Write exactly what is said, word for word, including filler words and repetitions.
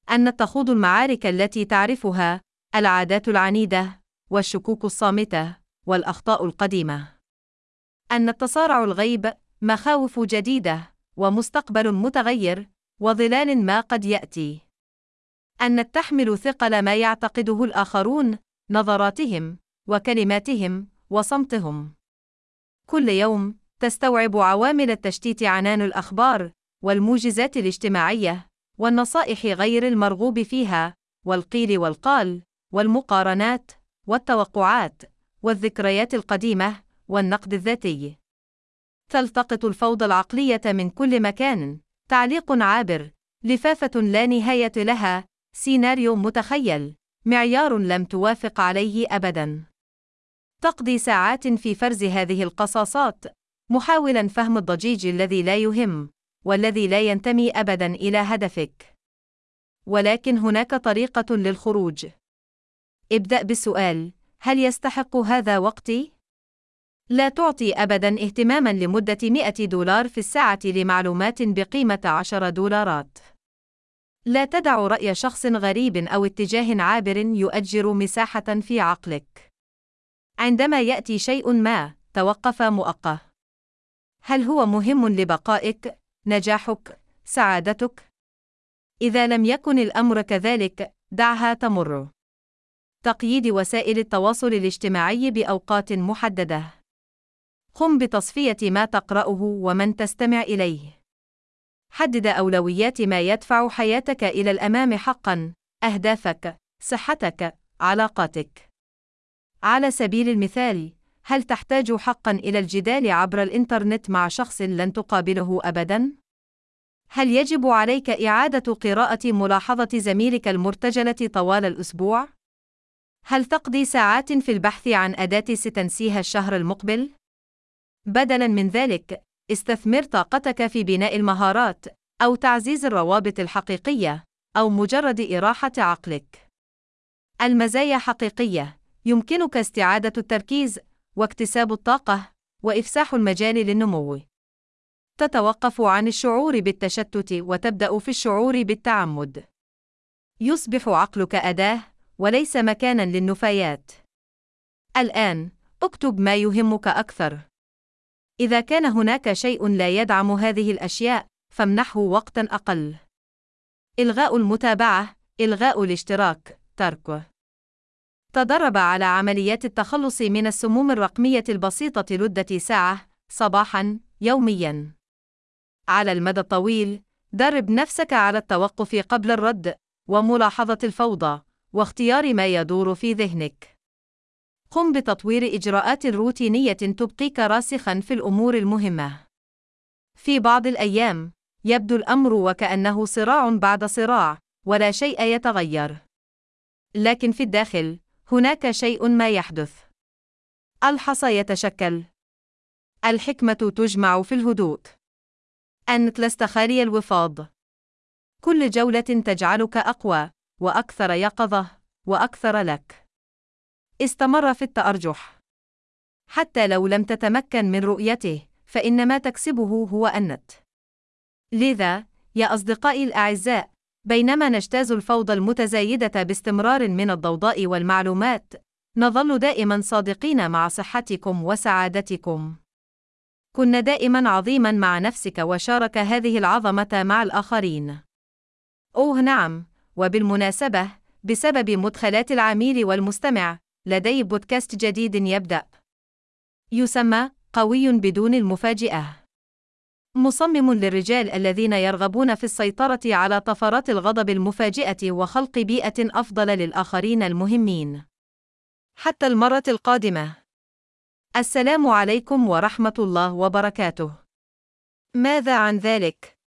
أن تخوض المعارك التي تعرفها، العادات العنيدة، والشكوك الصامتة، والأخطاء القديمة. أن التصارع الغيب، مخاوف جديدة، ومستقبل متغير، وظلال ما قد يأتي. أن تحمل ثقل ما يعتقده الآخرون، نظراتهم، وكلماتهم، وصمتهم. كل يوم تستوعب عوامل التشتيت عنان الأخبار، والموجزات الاجتماعية، والنصائح غير المرغوب فيها، والقيل والقال، والمقارنات، والتوقعات، والذكريات القديمة، والنقد الذاتي. تلتقط الفوضى العقلية من كل مكان، تعليق عابر، لفافة لا نهاية لها، سيناريو متخيل، معيار لم توافق عليه أبداً. تقضي ساعات في فرز هذه القصاصات، محاولاً فهم الضجيج الذي لا يهم، والذي لا ينتمي أبداً إلى هدفك. ولكن هناك طريقة للخروج. ابدأ بالسؤال: هل يستحق هذا وقتي؟ لا تعطي أبداً اهتماماً لمدة مئة دولار في الساعة لمعلومات بقيمة عشر دولارات. لا تدع رأي شخص غريب أو اتجاه عابر يؤجر مساحة في عقلك. عندما يأتي شيء ما، توقف مؤقت. هل هو مهم لبقائك، نجاحك، سعادتك؟ إذا لم يكن الأمر كذلك، دعها تمر. تقييد وسائل التواصل الاجتماعي بأوقات محددة. قم بتصفية ما تقرأه ومن تستمع إليه. حدد أولويات ما يدفع حياتك إلى الأمام حقاً، أهدافك، صحتك، علاقاتك. على سبيل المثال، هل تحتاج حقاً إلى الجدال عبر الإنترنت مع شخص لن تقابله أبداً؟ هل يجب عليك إعادة قراءة ملاحظة زميلك المرتجلة طوال الأسبوع؟ هل تقضي ساعات في البحث عن أداة ستنسيها الشهر المقبل؟ بدلاً من ذلك، استثمر طاقتك في بناء المهارات، أو تعزيز الروابط الحقيقية، أو مجرد إراحة عقلك. المزايا حقيقية. يمكنك استعادة التركيز، واكتساب الطاقة، وإفساح المجال للنمو. تتوقف عن الشعور بالتشتت وتبدأ في الشعور بالتعمد. يصبح عقلك أداة، وليس مكاناً للنفايات. الآن، اكتب ما يهمك أكثر. إذا كان هناك شيء لا يدعم هذه الأشياء، فامنحه وقتاً أقل. إلغاء المتابعة، إلغاء الاشتراك، تركه. تدرب على عمليات التخلص من السموم الرقمية البسيطة لمدة ساعة، صباحاً، يومياً. على المدى الطويل، درب نفسك على التوقف قبل الرد، وملاحظة الفوضى، واختيار ما يدور في ذهنك. قم بتطوير إجراءات روتينية تبقيك راسخاً في الأمور المهمة. في بعض الأيام، يبدو الأمر وكأنه صراع بعد صراع، ولا شيء يتغير. لكن في الداخل، هناك شيء ما يحدث. الحصى يتشكل. الحكمة تجمع في الهدوء. أنت لست خالي الوفاض. كل جولة تجعلك أقوى، وأكثر يقظة، وأكثر لك. استمر في التأرجح. حتى لو لم تتمكن من رؤيته، فإن ما تكسبه هو النت. لذا، يا أصدقائي الأعزاء، بينما نجتاز الفوضى المتزايدة باستمرار من الضوضاء والمعلومات، نظل دائماً صادقين مع صحتكم وسعادتكم. كن دائماً عظيماً مع نفسك وشارك هذه العظمة مع الآخرين. أوه نعم، وبالمناسبة، بسبب مدخلات العميل والمستمع، لدي بودكاست جديد يبدأ. يسمى قوي بدون المفاجئة. مصمم للرجال الذين يرغبون في السيطرة على طفرات الغضب المفاجئة وخلق بيئة أفضل للآخرين المهمين. حتى المرة القادمة. السلام عليكم ورحمة الله وبركاته. ماذا عن ذلك؟